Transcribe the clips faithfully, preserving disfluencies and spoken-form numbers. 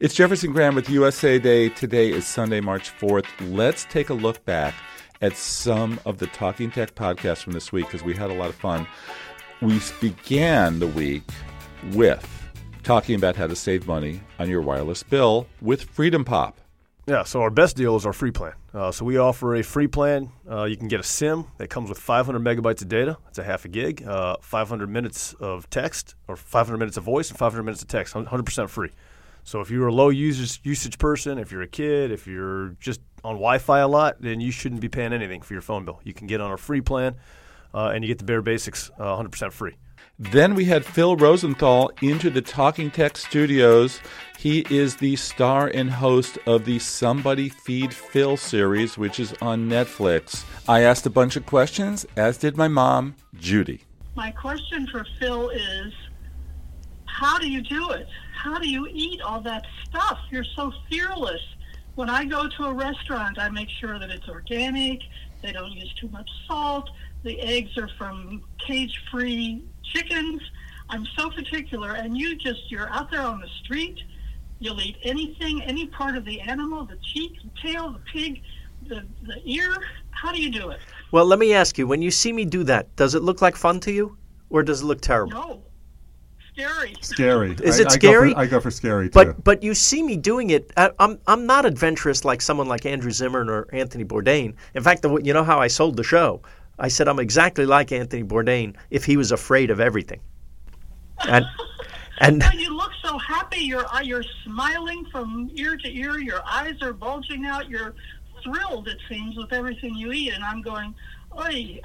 It's Jefferson Graham with U S A Day. Today is Sunday, March fourth. Let's take a look back at some of the Talking Tech podcasts from this week because we had a lot of fun. We began the week with talking about how to save money on your wireless bill with Freedom Pop. Yeah, so our best deal is our free plan. Uh, so we offer a free plan. Uh, you can get a SIM that comes with five hundred megabytes of data. It's a half a gig, uh, five hundred minutes of text, or five hundred minutes of voice, and five hundred minutes of text, one hundred percent free. So if you're a low usage, usage person, if you're a kid, if you're just on Wi-Fi a lot, then you shouldn't be paying anything for your phone bill. You can get on our free plan, uh, and you get the bare basics uh, one hundred percent free. Then we had Phil Rosenthal into the Talking Tech studios. He is the star and host of the Somebody Feed Phil series, which is on Netflix. I asked a bunch of questions, as did my mom, Judy. My question for Phil is, how do you do it? How do you eat all that stuff? You're so fearless. When I go to a restaurant, I make sure that it's organic, they don't use too much salt, the eggs are from cage-free chickens. I'm so particular, and you just, you're out there on the street, you'll eat anything, any part of the animal, the cheek, the tail, the pig, the, the ear. How do you do it? Well, let me ask you, when you see me do that, does it look like fun to you, or does it look terrible? No. Scary. Scary. Is I, it I scary? Go for, I go for scary, too. But but you see me doing it. I, I'm I'm not adventurous like someone like Andrew Zimmern or Anthony Bourdain. In fact, the, you know how I sold the show? I said I'm exactly like Anthony Bourdain if he was afraid of everything. And and But you look so happy. You're you're smiling from ear to ear. Your eyes are bulging out. You're thrilled, it seems, with everything you eat. And I'm going, oy.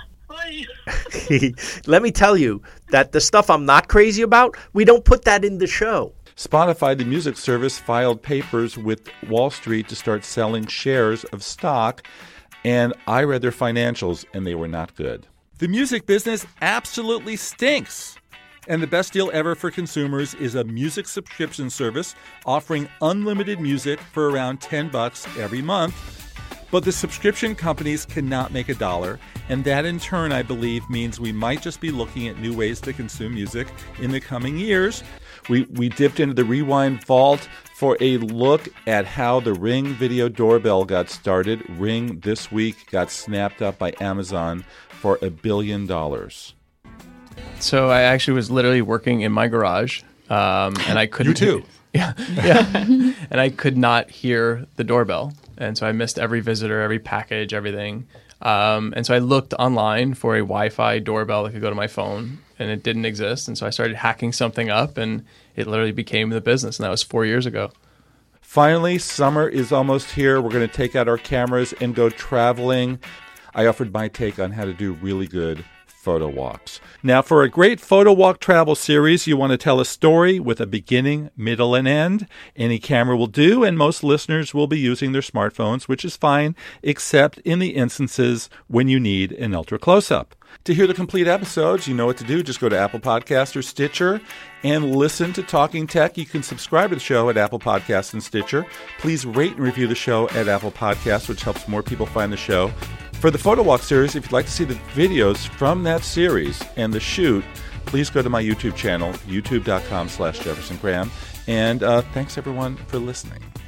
Let me tell you that the stuff I'm not crazy about, we don't put that in the show. Spotify, the music service, filed papers with Wall Street to start selling shares of stock, and I read their financials, and they were not good. The music business absolutely stinks. And the best deal ever for consumers is a music subscription service offering unlimited music for around ten bucks every month. But the subscription companies cannot make a dollar, and that in turn, I believe, means we might just be looking at new ways to consume music in the coming years. We we dipped into the Rewind Vault for a look at how the Ring video doorbell got started. Ring this week got snapped up by Amazon for a billion dollars. So I actually was literally working in my garage, um, and I couldn't. You too. Yeah, yeah. And I could not hear the doorbell. And so I missed every visitor, every package, everything. Um, and so I looked online for a Wi-Fi doorbell that could go to my phone, and it didn't exist. And so I started hacking something up, and it literally became the business. And that was four years ago. Finally, summer is almost here. We're going to take out our cameras and go traveling. I offered my take on how to do really good photo walks. Now, for a great photo walk travel series, you want to tell a story with a beginning, middle, and end. Any camera will do, and most listeners will be using their smartphones, which is fine, except in the instances when you need an ultra close-up. To hear the complete episodes, you know what to do. Just go to Apple Podcasts or Stitcher and listen to Talking Tech. You can subscribe to the show at Apple Podcasts and Stitcher. Please rate and review the show at Apple Podcasts, which helps more people find the show. For the Photo Walk series, if you'd like to see the videos from that series and the shoot, please go to my YouTube channel, youtube.com slash Jefferson Graham. And uh, thanks, everyone, for listening.